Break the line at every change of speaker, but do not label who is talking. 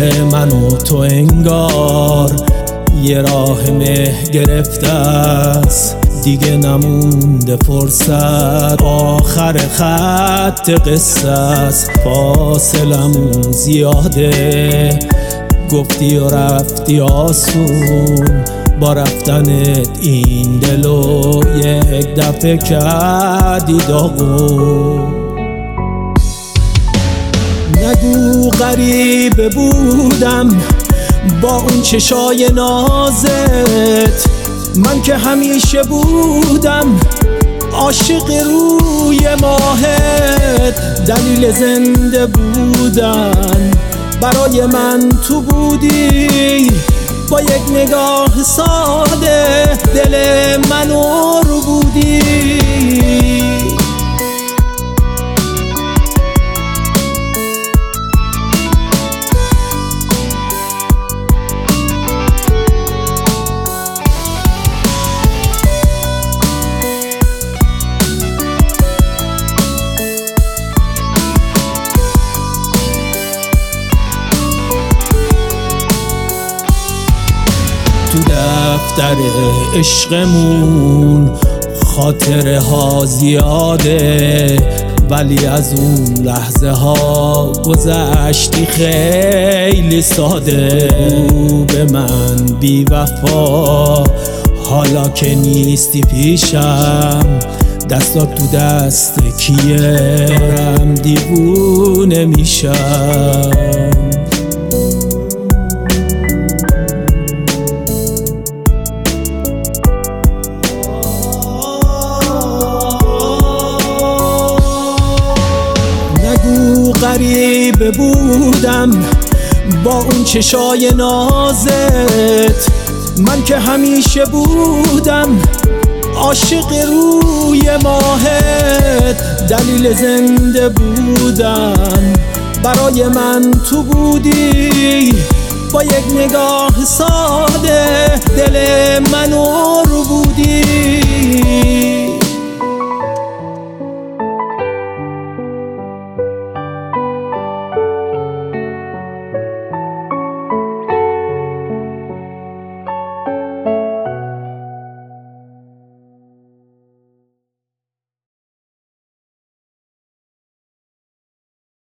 من و تو انگار یه راه مه گرفته است، دیگه نمونده فرصت، آخر خط قصه است، فاصلمون زیاده، گفتی و رفتی آسون، با رفتنت این دلو یک دفعه کردی داغون. نگو غریبه بودم با اون چشای نازت، من که همیشه بودم عاشق روی ماهت، دلیل زنده بودن برای من تو بودی، با یک نگاه ساده دل منو رو بودی. تو دفتر عشقمون خاطره ها زیاده، ولی از اون لحظه ها گذشتی خیلی ساده. تو به من بی وفا حالا که نیستی پیشم، دستات تو دست کیه دارم دیوونه میشم. غریبه بودم با اون چشای نازت، من که همیشه بودم عاشق روی ماهت، دلیل زنده بودن برای من تو بودی، با یک نگاه ساده دل منو رو بودی.